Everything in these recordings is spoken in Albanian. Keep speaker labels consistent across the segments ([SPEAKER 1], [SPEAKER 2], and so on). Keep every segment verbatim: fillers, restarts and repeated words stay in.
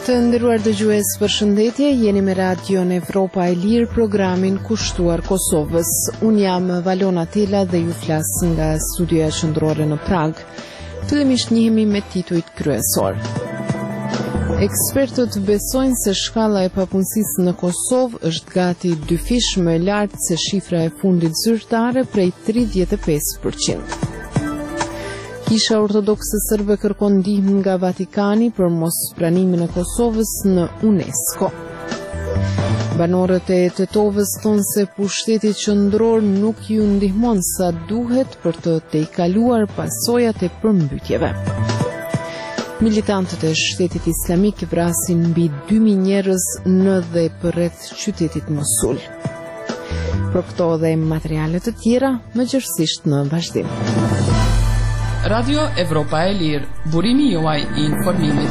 [SPEAKER 1] Të nderuar dëgjues, përshëndetje, jeni me Radion Evropa e Lirë, programin kushtuar Kosovës. Unë jam Valona Tela dhe ju flas nga studioja qendrore në Prag. Fillimisht njihemi me titujt kryesor. Ekspertët besojnë se shkalla e papunësisë në Kosovë është gati dyfish më e lartë se shifra e fundit zyrtare prej tridhjetë e pesë përqind. Kisha Ortodokse Serbe kërkon ndihmë nga Vatikani për mos pranimin e Kosovës në UNESCO. Banorët e Tetovës thonë se pushteti qendror nuk ju ndihmon sa duhet për të tejkaluar pasojat e përmbytjeve. Militantët e Shtetit Islamik vrasin mbi dy mijë njerëz në dhe përreth qytetit Mosul. Për këto dhe materiale të tjera, mëgjërësisht në vazhdim.
[SPEAKER 2] Radio Evropa e Lirë, burimi juaj i informimit.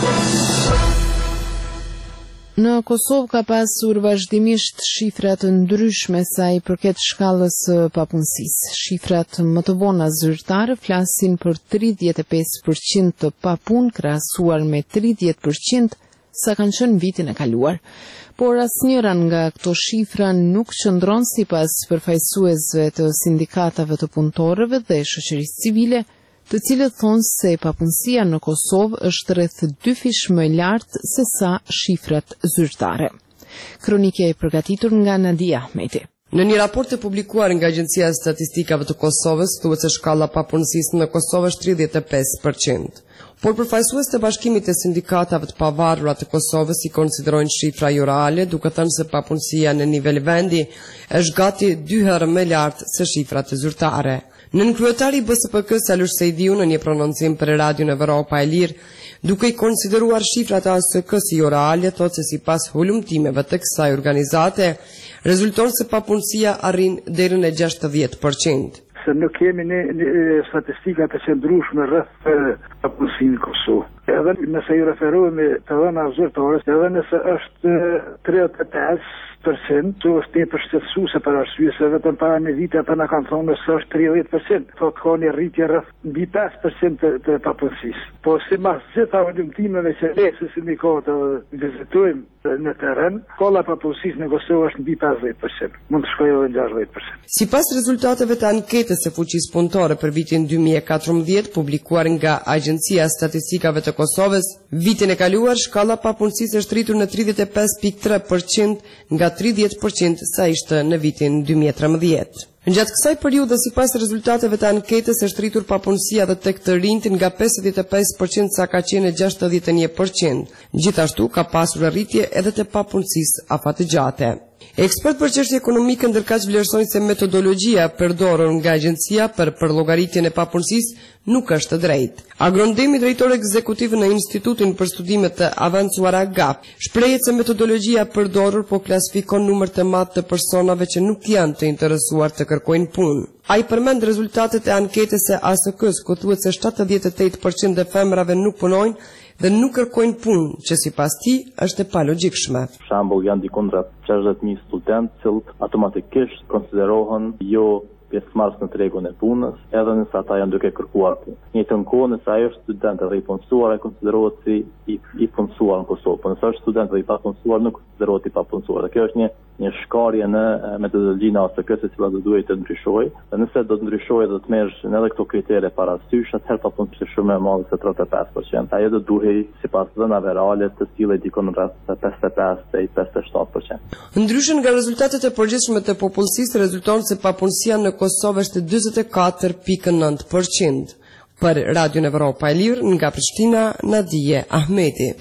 [SPEAKER 1] Në Kosovë ka pasur vazhdimisht shifra të ndryshme sa i përket shkallës së papunësisë. Shifrat më të vona zyrtare flasin për tridhjetë e pesë përqind të papunë krahasuar me tridhjetë përqind sa kanë qenë vitin e kaluar. Por asnjëra nga këto shifra nuk qëndron sipas përfaqësuesve të sindikatave të punëtorëve dhe shoqërisë civile, të cilët thonë se papunësia në Kosovë është rreth dy fish më e lartë se sa shifrat zyrtare. Kronikja e përgatitur nga Nadia Ahmeti.
[SPEAKER 3] Në një raport të publikuar nga Agjencia e Statistikave të Kosovës, thuhet se shkalla e papunësisë në Kosovë është tridhjetë e pesë përqind. Por përfaqësues të Bashkimit të Sindikatave të Pavarura të Kosovës i konsiderojnë shifra jo reale, duke thënë se papunësia në nivel vendi është gati dy herë më lartë se shifrat zyrtare. Nën kryetari i B S P K Salush Sejdiu në një prononcim për Radion Evropa e Lirë, duke i konsideruar shifrat e A S K si jo reale, thotë se sipas hulumtimeve të kësaj organizate, rezulton se papunësia arrin deri në gjashtëdhjetë përqind.
[SPEAKER 4] Se nuk kemi një, një statistika të qëndrueshme rreth papunësinë në Kosovë. Edhe nëse ju referohemi të dhëna zyrtare, edhe nëse është tridhjetë e pesë përqind, to është tepër shqetësuese për arsye se vetëm para një viti ata na kanë thonë se është tridhjetë përqind. Thotë ka një rritje rreth mbi pesë përqind të, të papunësisë. Po sipas gjitha hulumtimeve që ne si sindikata vizitojmë në terren, shkalla e papunësisë në Kosovë është mbi pesëdhjetë përqind. Mund të shkojë edhe gjashtëdhjetë përqind.
[SPEAKER 3] Sipas rezultateve të anketës së fuqisë punëtore për vitin dy mijë e katërmbëdhjetë, publikuar nga Agjencia e Statistikave të Kosovës, vitin e kaluar shkalla e papunësisë është rritur në tridhjetë e pesë pikë tre përqind nga tridhjetë përqind sa ishte në vitin dy mijë e trembëdhjetë. Gjatë kësaj periudhe, sipas rezultateve të anketës, është rritur papunësia edhe tek të rinjt nga pesëdhjetë e pesë përqind sa ka qenë në gjashtëdhjetë e një përqind. Gjithashtu ka pasur rritje edhe te papunësisë afatëgjate. Ekspert për çështje ekonomike ndërkaq vlerësojnë se metodologjia përdorur nga agjencia për përllogëritjen e papunësisë nuk është e drejtë. Agrondemi, drejtor ekzekutiv në Institutin për Studime të Avancuara G A P, shprehet se metodologjia përdorur po klasifikon numër të madh të personave që nuk janë të interesuar të kërkojnë punë. Ai përmend rezultatet e anketës së A S K-s, ku thuhet se shtatëdhjetë e tetë përqind e femrave nuk punojnë dhe nuk kërkojnë punë, që sipas tij është e palogjikshme.
[SPEAKER 5] Për shembull, janë diku rreth gjashtëdhjetë mijë studentë që automatikisht konsiderohen jo pjesëmarrës në tregun e punës, edhe nëse ata janë duke kërkuar punë. Në të kohë nëse ai është student dhe i punësuar, ai konsiderohet si i, i punësuar në Kosovë, por nëse është student dhe i papunësuar, nuk konsiderohet i papunësuar. Dhe kjo është një një shkarje në metodologjinë e A S K-s, e cila do duhet të ndryshojë. Dhe nëse do të ndryshojë dhe të merresh edhe këto kritere parasysh, atëherë papunësia është shumë e madhe se tridhjetë e pesë përqind. Ajo do duhej sipas dhënave reale të cilë dikon rreth pesëdhjetë e pesë deri pesëdhjetë e shtatë përqind.
[SPEAKER 3] Ndryshe nga rezultatet e përgjithshme të popullsisë, rezulton se papunësia në Kosovë është dyzet e katër pikë nëntë përqind. Për Radion Evropa e Lirë, nga Prishtina, Nadia Ahmeti.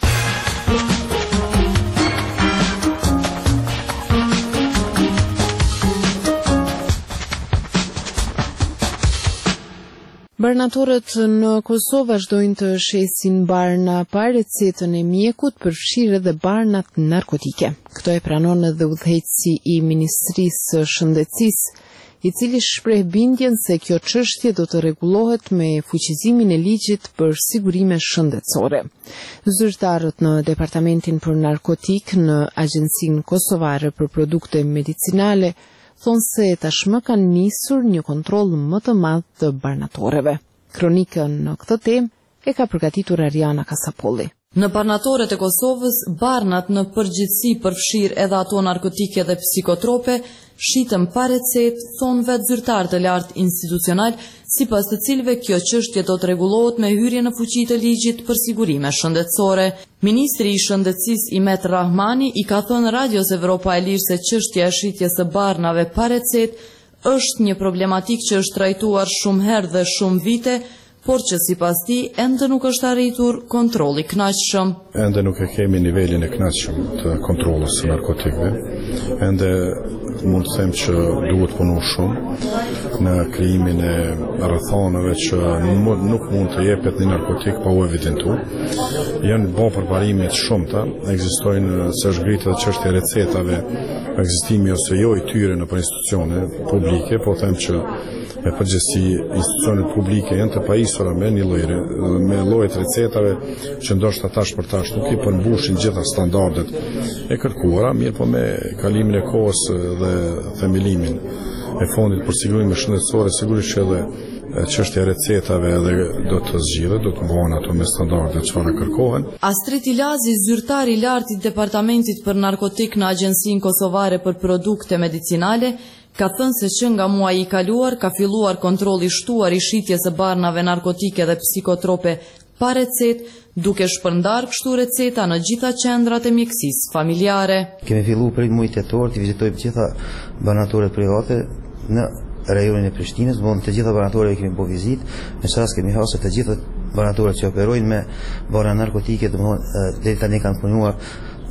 [SPEAKER 1] Barnatorët në Kosovë vazhdojnë të shesin barna pa recetën e mjekut, përfshirë edhe barnat narkotike. Këto e pranon edhe udhëheqësi i Ministrisë së Shëndetësisë, i cili shpreh bindjen se kjo çështje do të rregullohet me fuqizimin e ligjit për sigurime shëndetësore. Zyrtarët në Departamentin për Narkotik në Agjencinë Kosovare për Produkte Medicinale thonë se tashmë kanë nisur një kontroll më të madh të barnatoreve. Kronikën në këtë temë e ka përgatitur Ariana Kasapolli.
[SPEAKER 6] Në barnatoret e Kosovës, barnat në përgjithësi përfshirë edhe ato narkotike dhe psikotrope, shitën pa recet, thonë vetë zyrtarë të lartë institucional, sipas të cilëve kjo çështje do të rregullohet me hyrje në fuqi të ligjit për sigurime shëndetësore. Ministri i Shëndetësisë Imet Rahmani i ka thënë Radios Evropa e Lirë se çështja e shitjes së barnave pa recet është një problematik që është trajtuar shumë herë dhe shumë vite, por që sipas tij ende nuk është arritur kontrolli i kënaqshëm.
[SPEAKER 7] Ende nuk e kemi nivelin e kënaqshëm të kontrollit së narkotikëve. Ende mund të them që duhet punu shumë në krijimin e rrethonave që nuk mund të jepet një narkotik pa u evidentuar. Janë bën përparime të shumta, ekzistojnë se është ngritur edhe çështja e recetave, ekzistimi ose jo i tyre në institucione publike, po them që me përgjithësi institucionet publike janë të pajisura me një lloj me llojet recetave që ndoshta tash për tash nuk i përmbushin gjitha standardet e kërkuara, mirë po me kalimin e kohës dhe themelimin e fondit për sigurime shëndetësore, sigurisht që edhe çështja e recetave edhe do të zgjidhet, do të bëhen ato me standardet çfarë kërkohen.
[SPEAKER 6] Astrid Ilazi, zyrtar i lartë i Departamentit për Narkotik në Agjencinë Kosovare për Produkte Medicinale, ka thënë se që nga muaji i kaluar ka filluar kontrolli i shtuar i shitjes së barnave narkotike dhe psikotrope pa recet, duke shpërndar kështu receta në gjitha qendrat e mjekësisë familjare.
[SPEAKER 8] Kemi filluar prej muajit tetor të vizitojmë gjitha banatoret private në rajonin e Prishtinës, von të gjitha banatoret kemi bërë vizitë, në çast kemi hasur të gjitha banatoret që operojnë me bana narkotike, domthonë deri tani kanë punuar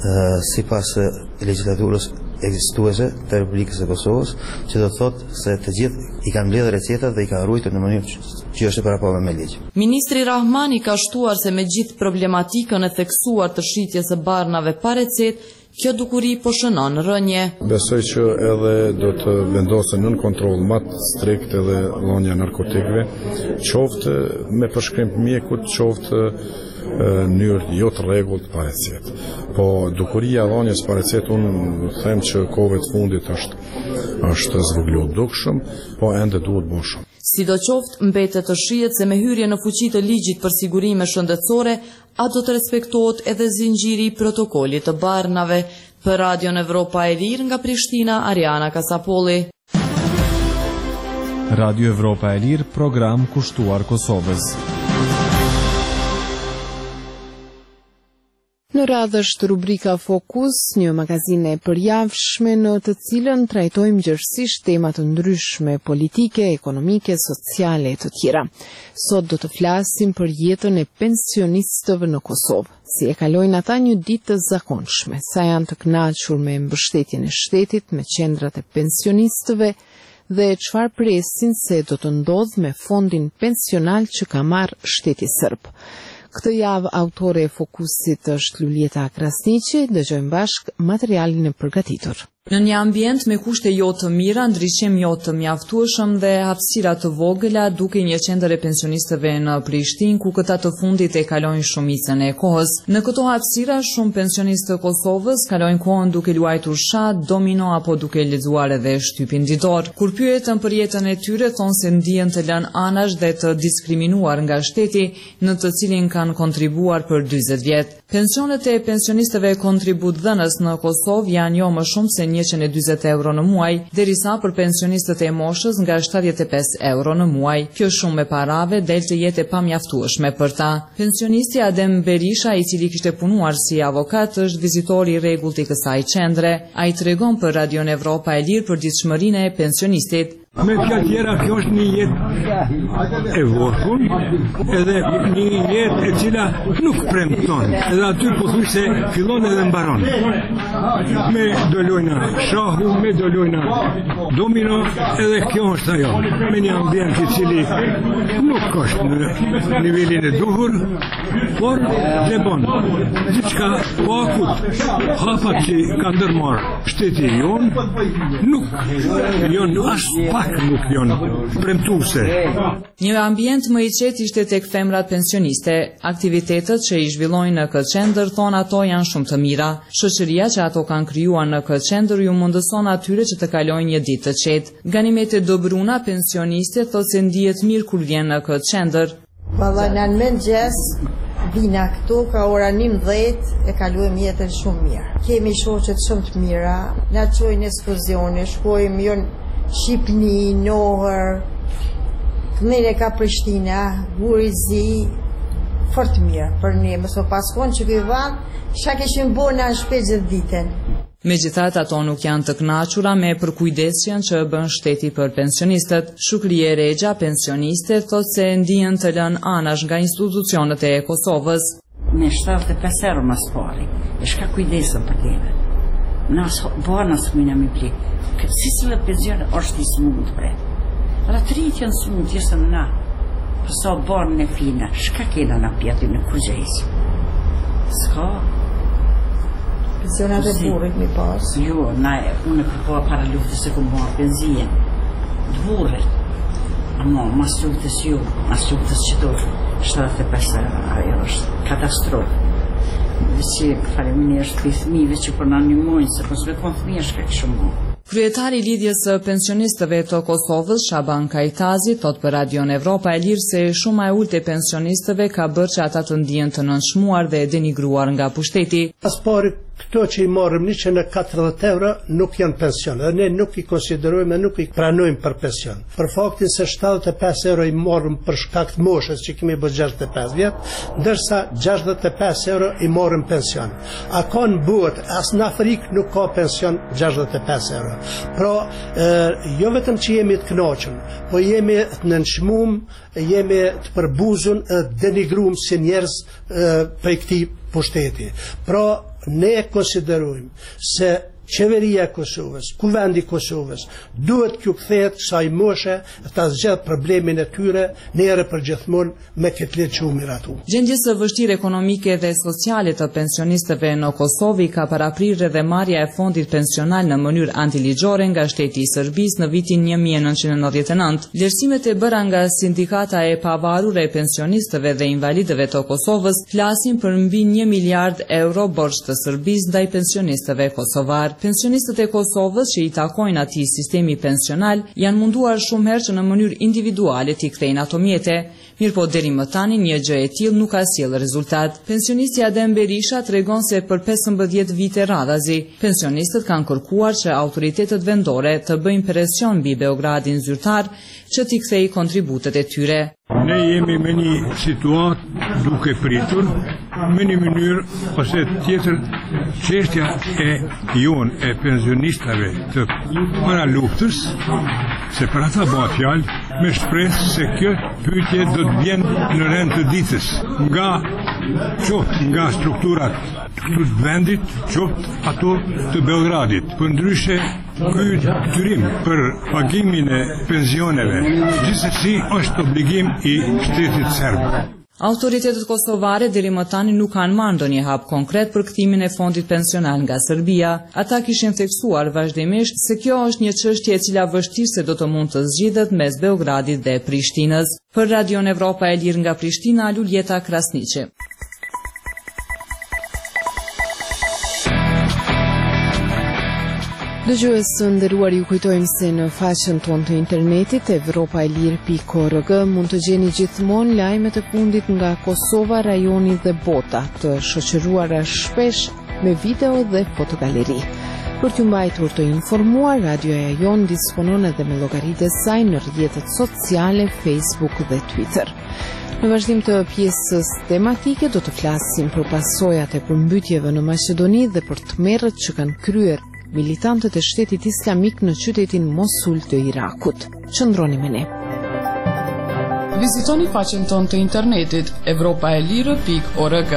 [SPEAKER 8] sipas legjislaturës ekzistuese të Republikës së Kosovës, që do të thotë se të gjithë i kanë mbledhur recetat dhe i kanë ruajtur në mënyrë që është e paraprapë me ligj.
[SPEAKER 6] Ministri Rahmani ka shtuar se me gjithë problematikën e theksuar të shitjes së barnave pa recet, kjo dukuri po shënon rënje.
[SPEAKER 7] Besoj që edhe do të vendosen nën kontroll më të strikt edhe dhënia narkotikëve, qoftë me përshkrim të mjekut, qoftë në mënyrë jo të rregullt pa recet. Po dukuria e dhënies pa recet, unë them që kohëve të fundit është është zvogëluar dukshëm, po ende duhet bërë shumë.
[SPEAKER 6] Sidoqoftë, mbetet të shihet se me hyrje në fuqi të ligjit për sigurime shëndetësore, a do të respektohet edhe zinxhiri i protokollit të barnave. Për Radion Evropa e Lirë nga Prishtina, Ariana Kasapolli.
[SPEAKER 9] Radio Evropa e Lirë, program kushtuar Kosovës.
[SPEAKER 1] Në radhë është rubrika Fokus, një magazine e përjavshme në të cilën trajtojmë gjërësisht tema të ndryshme politike, ekonomike, sociale e të tjera. Sot do të flasim për jetën e pensionistëve në Kosovë, si e kalojnë ata një ditë të zakonshme, sa janë të kënaqur me mbështetjen e shtetit, me qendrat e pensionistëve dhe çfarë presin se do të ndodhë me fondin pensional që ka marrë shteti serb. Këtë javë autore e Fokusit është Luljeta Krasniqi, dëgjojmë bashk materialin e përgatitur.
[SPEAKER 10] Në një ambient me kushte jo të mira, ndriçim jo të mjaftueshëm dhe hapësira të vogëla, duke një qendër e pensionistëve në Prishtinë, ku këta të fundit e kalojnë shumicën e kohës. Në këto hapësira, shumë pensionistë të Kosovës kalojnë kohën duke luajtur shat, domino apo duke lexuar edhe shtypin ditor. Kur pyetën për jetën e tyre, thonë se ndihen të lënë anash dhe të diskriminuar nga shteti, në të cilin kanë kontribuar për dyzet vjet. Pensionet e pensionistëve kontributdhënës në Kosovë janë jo më shumë se njëqind e dyzet euro në muaj, derisa për pensionistët e moshës nga shtatëdhjetë e pesë euro në muaj. Kjo shumë e parave del të jetë e pamjaftueshme për ta. Pensionisti Adem Berisha, i cili kishte punuar si avokat, është vizitor i rregullt i kësaj qendre. Ai tregon për Radion Evropa e Lirë për ditëshmërinë e pensionistit.
[SPEAKER 11] Me fjalë tjera, kjo është një jetë e vogël, edhe një jetë e cila nuk premton. Edhe aty po thuaj se fillon edhe mbaron. Me do lojna shahu, me do lojna domino, edhe kjo është ajo. Me një ambient i cili nuk është në nivelin e duhur, por dhe bon. Gjithçka po akut, hapat që ka ndërmarrë shteti jonë, nuk jonë as pak nuk janë premtuese.
[SPEAKER 10] Një ambient më i qetë ishte tek femrat pensioniste. Aktivitetet që i zhvillojnë në këtë qendër, thonë ato janë shumë të mira. Shoqëria që ato kanë krijuar në këtë qendër ju mundëson atyre që të kalojnë një ditë të qetë. Ganimete Dobruna, pensioniste, thotë se ndihet mirë kur vjen në këtë qendër.
[SPEAKER 12] Valla në mëngjes vina këtu, ka ora njëmbëdhjetë, e kalujem jetën shumë mirë. Kemi shoqet shumë të mira, na çojnë ekskursione, shkojmë jo në Shqipni, Nohër, Këmene ka Prishtina, Gurizi, fort mirë për ne, mëso paskon që këj vanë, çka keshim bërë në shpejt gjithë ditën.
[SPEAKER 10] Megjithatë, ato nuk janë të kënaqura me përkujdesjen që bën shteti për pensionistët. Shukrie Regja, pensioniste, thotë se ndihen të lënë anash nga institucionet e Kosovës.
[SPEAKER 13] Me shtatëdhjetë e pesë euro mas pari, e shka kujdesën për tebe. Nas bërë nësë mëjnë me plik. Këtë si së lë penzion është i smut, bre. Dhe të rritë janë smut, jesë në na. Përsa bërë në fina, shka kena në pjetin në kurgjejsi. Ska.
[SPEAKER 12] Pensionat e burrit mi pas?
[SPEAKER 13] Jo, na e, unë e përpoha para luftës e këmë bërë benzien. Të burrit. Amo, mas luftës ju, mas luftës qëto, shtatëdhjetë e pesë, ajo është katastrofë. Si faleminderit për fëmijëve që për na ndihmojnë, se po s'me kon fëmijë shka kishë mu.
[SPEAKER 10] Kryetari i lidhjes së pensionistëve të Kosovës, Shaban Kajtazi, thot për Radion Evropa e Lirë se shuma e ulët e pensionistëve ka bërë që ata të ndihen të nënshmuar dhe denigruar nga pushteti.
[SPEAKER 14] Pas pari këto që i marrim njëqin e katërdhjetë euro nuk janë pension, dhe ne nuk i konsiderojmë e nuk i pranojmë për pension. Për faktin se shtatëdhjetë e pesë euro i marrim për shkak të moshës që kemi bërë gjashtëdhjetë e pesë vjet, ndërsa gjashtëdhjetë e pesë euro i marrim pension. A ka në botë, as në Afrikë nuk ka pension gjashtëdhjetë e pesë euro. Pra, e, jo vetëm që jemi të kënaqur, po jemi të nënshmum, jemi të përbuzun, denigrum si njerëz për këtij pushteti. Pra, ne e konsiderojmë se qeveria e Kosovës, kuvendi i Kosovës, duhet t'ju kthehet kësaj moshe ta zgjidh problemin e tyre në herë për gjithmonë me këtë letë që u miratu.
[SPEAKER 10] Gjendjes së vështirë ekonomike dhe sociale të pensionistëve në Kosovë ka paraprirë edhe marrja e fondit pensional në mënyrë antiligjore nga shteti i Serbisë në vitin një mijë e nëntëqind e nëntëdhjetë e nëntë. Vlerësimet e bëra nga sindikata e pavarur e pensionistëve dhe invalidëve të Kosovës flasin për mbi një miliard euro borxh të Serbisë ndaj pensionistëve kosovar. Pensionistët e Kosovës që i takojnë atij sistemi pensional janë munduar shumë herë që në mënyrë individuale t'i kthejnë ato mjete, mirëpo deri më tani një gjë e tillë nuk ka sjellë rezultat. Pensionisti Adem Berisha tregon se për pesëmbëdhjetë vite radhazi, pensionistët kanë kërkuar që autoritetet vendore të bëjnë presion mbi Beogradin zyrtar që t'i kthejë kontributet e tyre.
[SPEAKER 11] Ne jemi me një situatë duke pritur, me një mënyrë ose tjetër çështja e jon e pensionistave të para luftës, se për ata bëhet fjalë me shpresë se kjo pyetje do të vjen në rend të ditës nga qoftë nga strukturat të vendit, qoftë ato të Beogradit. Përndryshe ky detyrim për pagimin e pensioneve gjithsesi është obligim i shtetit serb.
[SPEAKER 10] Autoritetet kosovare deri më tani nuk kanë marrë ndonjë hap konkret për kthimin e fondit pensional nga Serbia. Ata kishin theksuar vazhdimisht se kjo është një çështje e cila vështirë se do të mund të zgjidhet mes Beogradit dhe Prishtinës. Për Radion Evropa e Lirë nga Prishtina, Luljeta Krasniqi.
[SPEAKER 1] Dëgjues të nderuar, ju kujtojmë se në faqen tonë të internetit evropa e lirë pikë org mund të gjeni gjithmonë lajmet e fundit nga Kosova, rajoni dhe bota, të shoqëruara shpesh me video dhe fotogaleri. Për t'ju mbajtur të informuar, radioja jonë disponon edhe me llogaritë e saj në rrjetet sociale, Facebook dhe Twitter. Në vazhdim të pjesës tematike do të flasim për pasojat e përmbytjeve në Maqedoni dhe për tmerrët që kanë kryer militantët e shtetit islamik në qytetin Mosul të Irakut. Qëndroni me ne.
[SPEAKER 2] Vizitoni faqen tonë të internetit evropa e lirë pikë org.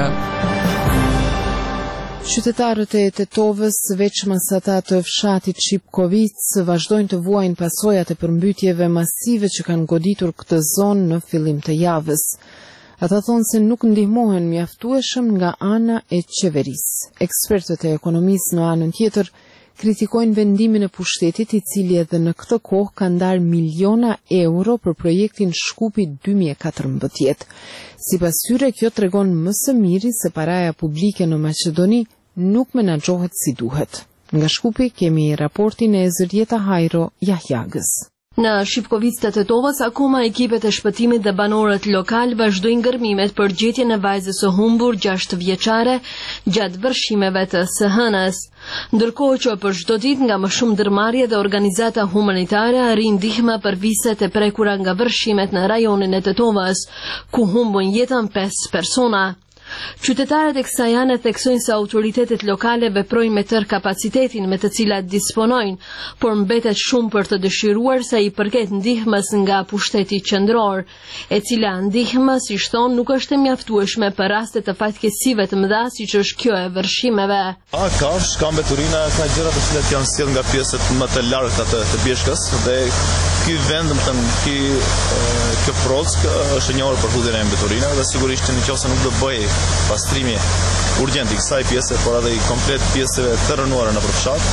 [SPEAKER 1] Qytetarët e Tetovës, veçmas ata të fshatit Shipkovic, vazhdojnë të vuajnë pasojat e përmbytjeve masive që kanë goditur këtë zonë në fillim të javës. Ata thonë se nuk ndihmohen mjaftueshëm nga ana e qeverisë. Ekspertët e ekonomisë në anën tjetër kritikojnë vendimin e pushtetit, i cili edhe në këtë kohë ka ndarë miliona euro për projektin Shkupi dy mijë e katërmbëdhjetë. Sipas tyre, kjo tregon më së miri se paraja publike në Maqedoni nuk menaxhohet si duhet. Nga Shkupi kemi raportin e Zërjeta Hajro Jahjagës.
[SPEAKER 15] Në Shipkovicë të Tetovës, akoma ekipet e shpëtimit dhe banorët lokal vazhdojnë gërmimet për gjetjen e vajzës së humbur gjashtë vjeçare gjatë vërshimeve të së hënës. Ndërkohë që për çdo ditë nga më shumë ndërmarrje dhe organizata humanitare arrin ndihma për viset e prekura nga vërshimet në rajonin e Tetovës, ku humbën jetën pesë persona. Qytetarët e kësaj ane theksojnë se autoritetet lokale veprojnë me tërë kapacitetin me të cilat disponojnë, por mbetet shumë për të dëshiruar sa i përket ndihmës nga pushteti qendror, e cila ndihma, si thon, nuk është e mjaftueshme për raste të fatkeqësive të mëdha siç është kjo e vërshimeve.
[SPEAKER 16] A ka, ka mbeturina, ka gjëra të cilat janë sjell nga pjesët më të largëta të, të Bieshkës dhe ky vend, më thënë, ky kjo Prock është e njohur për hudhjen e mbeturinave dhe sigurisht që nëse nuk do bëj pastrimi urgjent i kësaj pjese, por edhe i komplet pjesëve të rënuara në përfshat,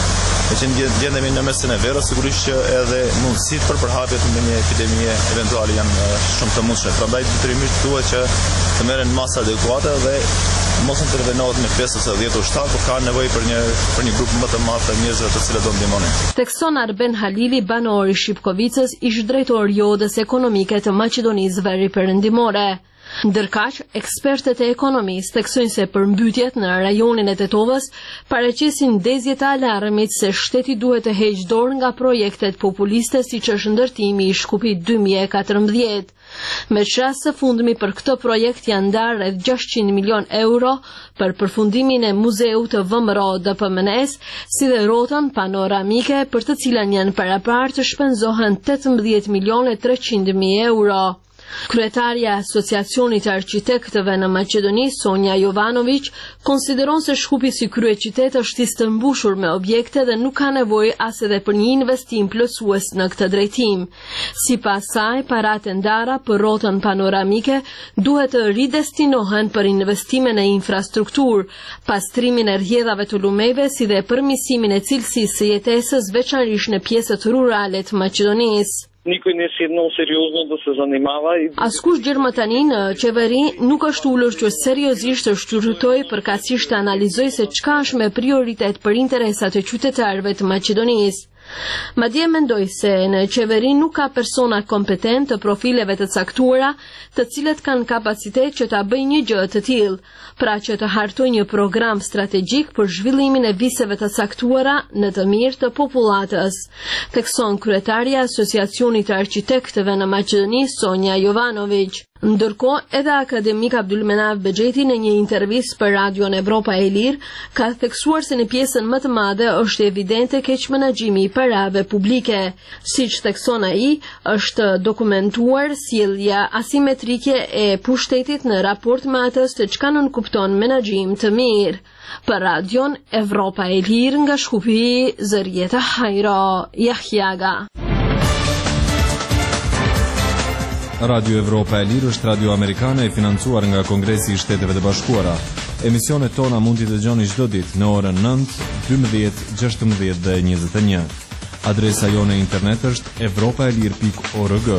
[SPEAKER 16] e që gjendemi në mesin e verës, sigurisht që edhe mundësit për përhapjet në një epidemie eventuale janë shumë të mundshme. Prandaj detyrimisht duhet që të merren masa adekuate dhe mos intervenohet me pesë ose dhjetë ushtar, por ka nevojë për një për një grup më të madh të njerëzve të cilët do ndihmonin.
[SPEAKER 15] Tekson Arben Halili, banor i Shipkovicës, ish drejtori i Odës Ekonomike të Maqedonisë Veriperëndimore. Ndërkaq, ekspertët e ekonomisë theksojnë se përmbytjet në rajonin e Tetovës paraqesin ndezje të alarmit se shteti duhet të heqë dorë nga projektet populiste siç është ndërtimi i Shkupit dy mijë e katërmbëdhjetë. Me çast së fundmi për këtë projekt janë ndarë rreth gjashtëqind milion euro për përfundimin e muzeut të V M R O D P M N S, si dhe rrotën panoramike për të cilën janë paraparë të shpenzohen tetëmbëdhjetë milion e treqind mijë euro. Kryetarja e Asociacionit të Arqitektëve në Maqedoni, Sonja Jovanović, konsideron se Shkupi si kryeqytet është i stërmbushur me objekte dhe nuk ka nevojë as edhe për një investim plotësues në këtë drejtim. Sipas saj, paratë ndara për rrotën panoramike duhet të ridestinohen për investime në infrastrukturë, pastrimin e rrjedhave të lumeve, si dhe përmirësimin e cilësisë së jetesës, veçanërisht në pjesët rurale të Maqedonisë.
[SPEAKER 17] Никой не седнал сериозно да се занимава.
[SPEAKER 15] Askush gjërmë tani në qeveri nuk është ullur që seriozisht të shqyrtoj përkatësisht të analizoj se çka është me prioritet për interesat e qytetarëve të Maqedonisë. Madje mendoj se në qeveri nuk ka persona kompetent të profileve të caktuara, të cilët kanë kapacitet që ta bëjnë një gjë të tillë, pra që të hartojnë një program strategjik për zhvillimin e viseve të caktuara në të mirë të popullatës, thekson kryetarja e Asociacionit të Arqitektëve në Maqedoni, Sonja Jovanović. Ndërkohë, edhe akademik Abdulmenaf Bexheti në një intervistë për Radion Evropa e Lirë ka theksuar se në pjesën më të madhe është evidente keq menaxhimi i parave publike. Siç thekson ai, është dokumentuar sjellja asimetrike e pushtetit në raport me atë të çka nënkupton menaxhim të mirë. Për Radion Evropa e Lirë nga Shkupi, Zërieta Hajro, Jahjaga.
[SPEAKER 9] Radio Evropa e Lirë është radio amerikane e financuar nga Kongresi i Shteteve të Bashkuara. Emisionet tona mund t'i dëgjoni çdo ditë në orën nëntë, dymbëdhjetë, gjashtëmbëdhjetë dhe njëzet e një. Adresa jone e internet është evropaelir pikë org.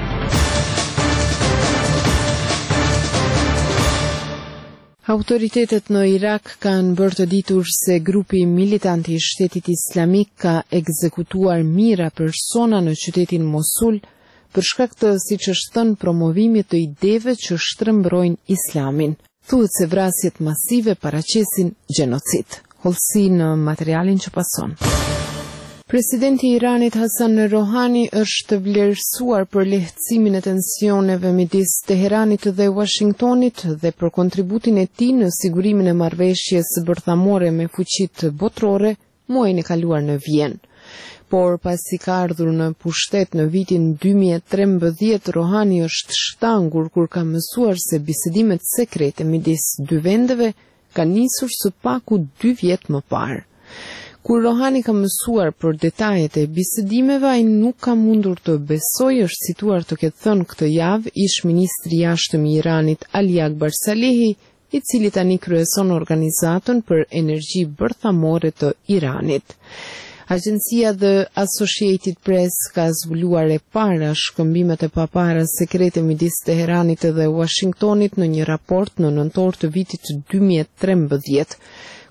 [SPEAKER 1] Autoritetet në Irak kanë bërë të ditur se grupi militanti i Shtetit Islamik ka ekzekutuar mijëra persona në qytetin Mosul për shkak të, siç është thënë, promovimit të ideve që shtrembrojnë Islamin. Thuhet se vrasjet masive paraqesin gjenocid. Hollësi në materialin që pason. Presidenti i Iranit Hasan Rohani është vlerësuar për lehtësimin e tensioneve midis Teheranit dhe Washingtonit dhe për kontributin e tij në sigurimin e marrëveshjes bërthamore me fuqitë botërore muajin e kaluar në Vjenë. Por pasi ka ardhur në pushtet në vitin dy mijë e trembëdhjetë, Rohani është shtangur kur ka mësuar se bisedimet sekrete midis dy vendeve kanë nisur së paku dy vjet më parë. Kur Rohani ka mësuar për detajet e bisedimeve, ai nuk ka mundur të besojë, është situar të ketë thënë këtë javë ish ministri i jashtëm i Iranit Ali Akbar Salehi, i cili tani kryeson organizatën për energji bërthamore të Iranit. Agjencia The Associated Press ka zbuluar e para shkëmbimet e papara sekrete midis Teheranit dhe Washingtonit në një raport në nëntor të vitit dy mijë e trembëdhjetë.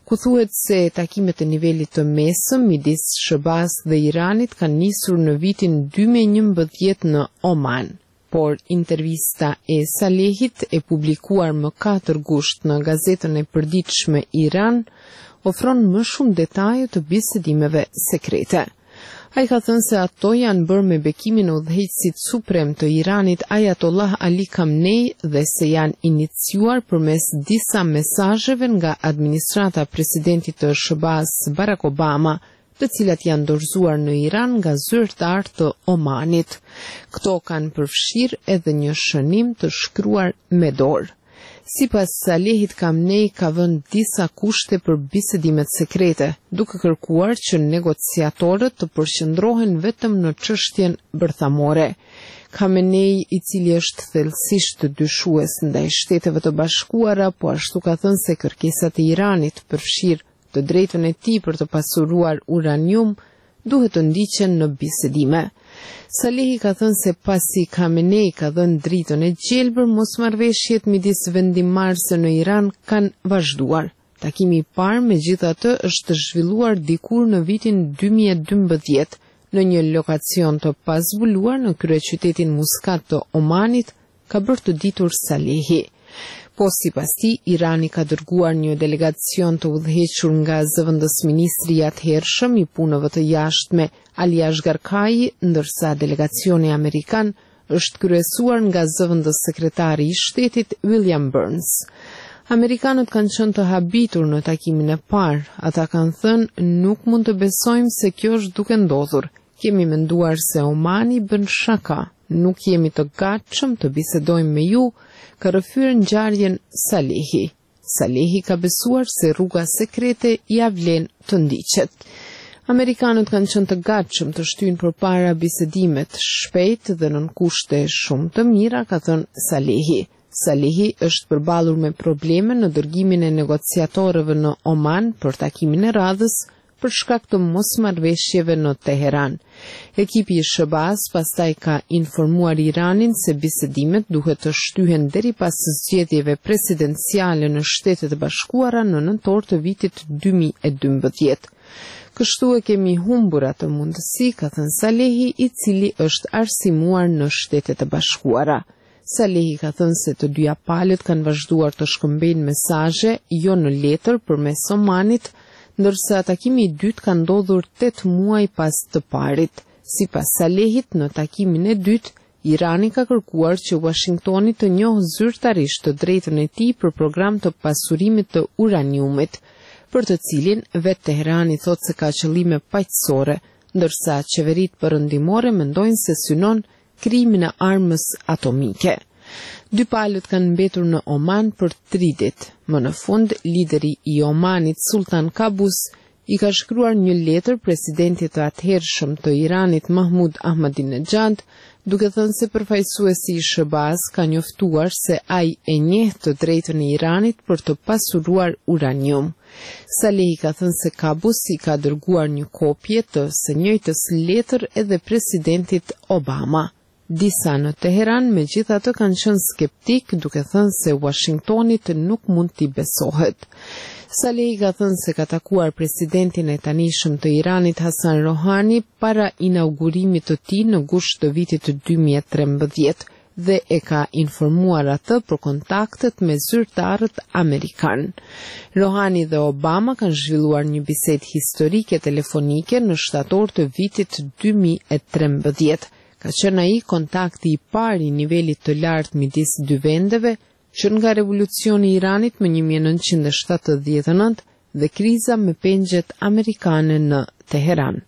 [SPEAKER 1] ku thuhet se takimet e nivelit të mesëm midis S B A-s dhe Iranit kanë nisur në vitin dy mijë e njëmbëdhjetë në Oman. Por intervista e Salehit e publikuar më katër gusht në gazetën e përditshme Iran ofron më shumë detaje të bisedimeve sekrete. Ai ka thënë se ato janë bërë me bekimin e udhëheqësit suprem të Iranit Ayatollah Ali Khamenei dhe se janë iniciuar përmes disa mesazheve nga administrata e presidentit të S B A-s Barack Obama, të cilat janë dorëzuar në Iran nga zyrtar të Omanit. Këto kanë përfshirë edhe një shënim të shkruar me dorë. Sipas Salehit, Khamenei ka vënë disa kushte për bisedimet sekrete, duke kërkuar që negociatorët të përqendrohen vetëm në çështjen bërthamore. Khamenei, i cili është thellësisht dyshues ndaj Shteteve të Bashkuara, po ashtu ka thënë se kërkesat e Iranit përfshirë të drejtën e tij për të pasuruar uranium duhet të ndiqen në bisedime. Salehi ka thënë se pasi Khamenei ka dhënë dritën e gjelbër, mosmarrveshjet midis vendimmarrësve në Iran kanë vazhduar. Takimi i parë megjithatë është zhvilluar dikur në vitin dy mijë e dymbëdhjetë në një lokacion të pazbuluar në kryeqytetin Muscat të Omanit, ka bërë të ditur Salehi. Po sipas tij, Irani ka dërguar një delegacion të udhëhequr nga zëvendësministri i atëhershëm i punëve të jashtme Ali Ashgarkai, ndërsa delegacioni amerikan është kryesuar nga zëvendës sekretari i shtetit William Burns. Amerikanët kanë qenë të habitur në takimin e parë. Ata kanë thënë nuk mund të besojmë se kjo është duke ndodhur. Kemi menduar se Omani bën shaka. Nuk jemi të gatshëm të bisedojmë me ju, ka rrëfyer ngjarjen Salehi. Salehi ka besuar se rruga sekrete ia vlen të ndiqet. Amerikanët kanë qenë të gatshëm të shtyjnë përpara bisedimet shpejt dhe nën kushte shumë të mira, ka thënë Salehi. Salehi është përballur me probleme në dërgimin e negociatorëve në Oman për takimin e radhës për shkak të mosmarrveshjeve në Teheran. Ekipi i S B A-s pastaj ka informuar Iranin se bisedimet duhet të shtyhen deri pas zgjedhjeve presidenciale në Shtetet e Bashkuara në nëntor të vitit dy mijë e dymbëdhjetë. Kështu e kemi humbur atë mundësi, ka thënë Salehi, i cili është arsimuar në Shtetet e Bashkuara. Salehi ka thënë se të dyja palët kanë vazhduar të shkëmbejnë mesazhe jo në letër përmes Omanit, ndërsa takimi i dytë ka ndodhur tetë muaj pas të parit. Sipas Salehit, në takimin e dytë, Irani ka kërkuar që Washingtoni të njohë zyrtarisht të drejtën e tij për program të pasurimit të uraniumit, për të cilin vetë Teherani thotë se ka qëllime paqësore, ndërsa qeveritë perëndimore mendojnë se synon krijimin e armës atomike. Dy palët kanë mbetur në Oman për tri ditë. Më në fund, lideri i Omanit Sultan Qaboos i ka shkruar një letër presidentit të atëhershëm të Iranit Mahmud Ahmadinejad, duke thënë se përfaqësuesi i S B A-s ka njoftuar se ai e njeh të drejtën e Iranit për të pasuruar uranium. Salehi ka thënë se Qaboos i ka dërguar një kopje të së njëjtës letër edhe presidentit Obama. Disa në Teheran megjithatë kanë qenë skeptik, duke thënë se Washingtonit nuk mund t'i besohet. Salehi ka thënë se ka takuar presidentin e tanishëm të Iranit Hasan Rohani para inaugurimit të tij në gusht të vitit dy mijë e trembëdhjetë dhe e ka informuar atë për kontaktet me zyrtarët amerikan. Rohani dhe Obama kanë zhvilluar një bisedë historike telefonike në shtator të vitit dy mijë e trembëdhjetë. Ka qenë ai kontakti i parë i nivelit të lartë midis dy vendeve që nga revolucioni i Iranit më një mijë e nëntëqind e shtatëdhjetë e nëntë dhe kriza me pengjet amerikane në Teheran.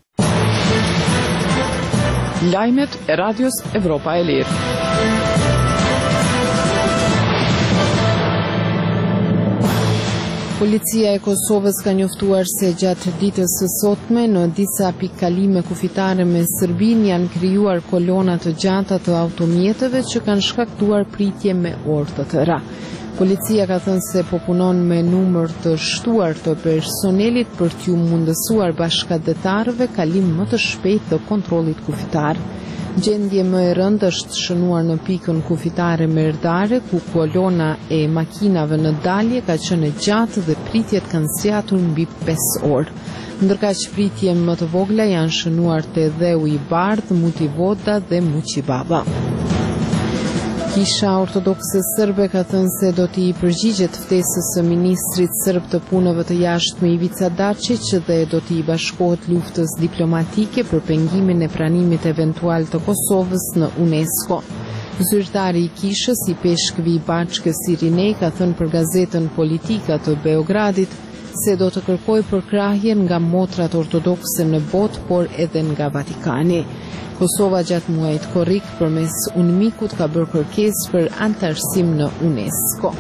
[SPEAKER 2] Lajmet e Radios Evropa e Lirë.
[SPEAKER 1] Policia e Kosovës ka njoftuar se gjatë ditës së sotme në disa pikëkalime kufitare me Serbinë janë krijuar kolona të gjata të automjeteve që kanë shkaktuar pritje me orë të tëra. Policia ka thënë se po punon me numër të shtuar të personelit për t'ju mundësuar bashkëdhetarëve kalim më të shpejtë të kontrollit kufitar. Gjendje më e rëndë është shënuar në pikën kufitare Merdare, ku kolona e makinave në dalje ka qenë e gjatë dhe pritjet kanë zgjatur mbi pesë orë. Ndërkaq pritje më të vogla janë shënuar te Dheu i Bardh, Mutivoda dhe Muqibaba. Kisha ortodokse serbe ka thënë se do t'i përgjigjet ftesës së ministrit serb të punëve të jashtme Ivica Dačić dhe do t'i bashkohet luftës diplomatike për pengimin e pranimit eventual të Kosovës në UNESCO. Zyrtari i kishës i Peshkvi Baçkës Irinej ka thënë për gazetën Politika të Beogradit se do të kërkoj përkrahjen nga motrat ortodokse në botë, por edhe nga Vatikani. Kosova gjatë muajit korrik përmes UNMIK-ut ka bërë kërkesë për anëtarësim në UNESCO.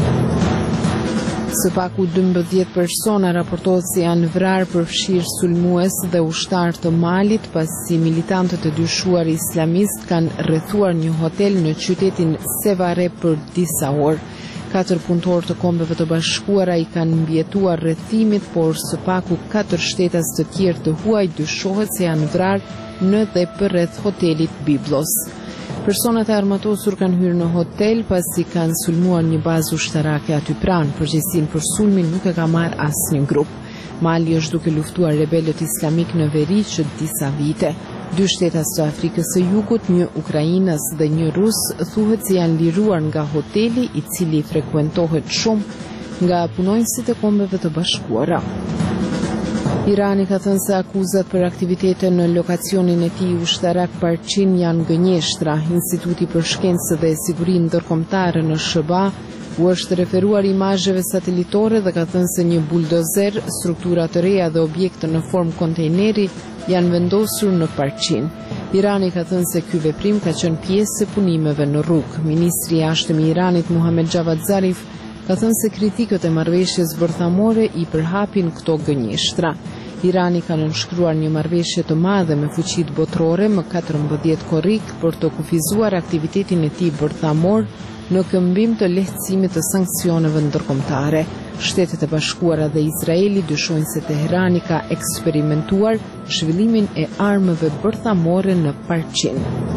[SPEAKER 1] Së paku dymbëdhjetë persona raportohet se janë vrarë përfshirë sulmues dhe ushtar të Malit pasi militantët e dyshuar islamist kanë rrethuar një hotel në qytetin Sevare për disa orë. Katër punëtorë të Kombeve të Bashkuara i kanë mbjetuar rrethimit, por së paku katër shtetas të tjerë të huaj dyshohet se janë vrarë në dhe përreth hotelit Biblos. Personat e armatosur kanë hyrë në hotel pasi kanë sulmuar një bazë ushtarake aty pranë. Përgjegjësinë për sulmin nuk e ka marrë asnjë grup. Mali është duke luftuar rebelët islamik në veri që disa vite. Dy shtetas të Afrikës së Jugut, një ukrainas dhe një rus, thuhet se janë liruar nga hoteli i cili frekuentohet shumë nga punonjësit e Kombeve të Bashkuara. Irani ka thënë se akuzat për aktivitete në lokacionin e tij ushtarak Parçin janë gënjeshtra. Instituti për Shkencë dhe Sigurinë Ndërkombëtare në S B A u është referuar imazheve satelitore dhe ka thënë se një buldozer, struktura të reja dhe objekte në formë kontejneri janë vendosur në Parçin. Irani ka thënë se ky veprim ka qenë pjesë e punimeve në rrugë. Ministri i Jashtëm i Iranit Muhammad Javad Zarif ka thënë se kritikët e marrëveshjes bërthamore i përhapin këto gënjeshtra. Irani ka nënshkruar një marrëveshje të madhe me fuqitë botërore më katërmbëdhjetë korrik për të kufizuar aktivitetin e tij bërthamor në këmbim të lehtësimit të sanksioneve ndërkombëtare. Shtetet e Bashkuara dhe Izraeli dyshojnë se Teherani ka eksperimentuar zhvillimin e armëve bërthamore në Parçin.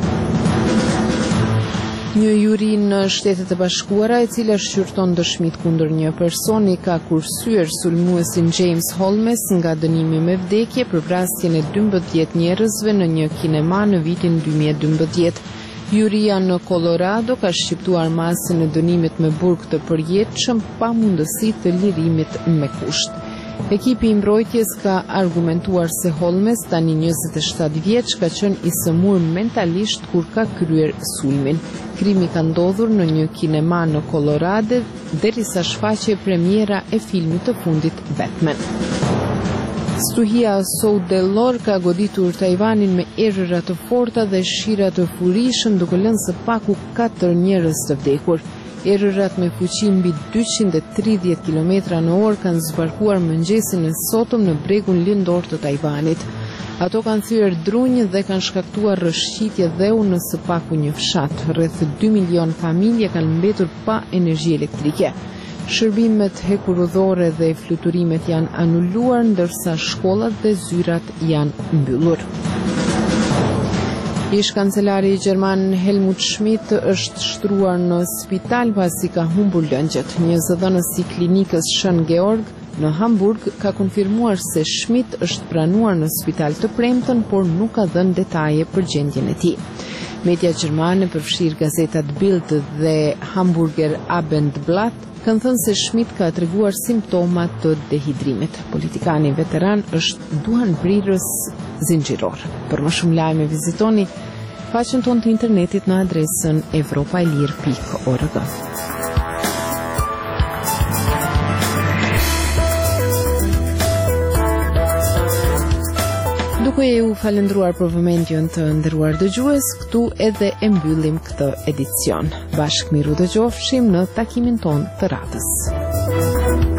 [SPEAKER 1] Një juri në Shtetet e Bashkuara, e cila shqyrton dëshmit kundër një personi, ka kursyer sulmuesin James Holmes nga dënimi me vdekje për vrasjen e dymbëdhjetë njerëzve në një kinema në vitin dy mijë e dymbëdhjetë. Juria në Colorado ka shqiptuar masën e dënimit me burg të përjetshëm pa mundësi të lirimit me kusht. Ekipi i mbrojtjes ka argumentuar se Holmes, tani njëzet e shtatë vjeç, ka qenë i sëmur mentalisht kur ka kryer sulmin. Krimi ka ndodhur në një kinema në Colorado derisa shfaqej premiera e filmit të fundit Batman. Stuhia Soudelor ka goditur Tajvanin me erëra të forta dhe shira të furishëm, duke lënë së paku katër njerëz të vdekur. Erërat me fuqi mbi dyqind e tridhjetë kilometra në orë kanë zbarkuar mëngjesin e sotëm në bregun lindor të Tajvanit. Ato kanë thyer drunj dhe kanë shkaktuar rrëshqitje dheu në së paku një fshat. Rreth dy milion familje kanë mbetur pa energji elektrike. Shërbimet hekurudhore dhe fluturimet janë anuluar, ndërsa shkollat dhe zyrat janë mbyllur. Ish kancelari gjerman Helmut Schmidt është shtruar në spital pasi ka humbur lëngjet. Një zëdhënës i klinikës Shën Georg në Hamburg ka konfirmuar se Schmidt është pranuar në spital të premten, por nuk ka dhënë detaje për gjendjen e tij. Media gjermane, përfshirë gazetat Bild dhe Hamburger Abendblatt, kanë thënë se Schmidt ka treguar simptomat të dehidrimit. Politikani veteran është duhanprirës zinxhiror. Për më shumë lajme vizitoni faqen tonë të internetit në adresën evropailir pikë org. Duke e u falendruar për vëmendjen të nderuar dëgjues, këtu edhe e mbyllim këtë edicion. Bashkë miru dëgjofshim në takimin ton të radhës.